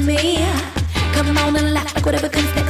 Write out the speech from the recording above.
me. Come on and laugh like whatever comes next.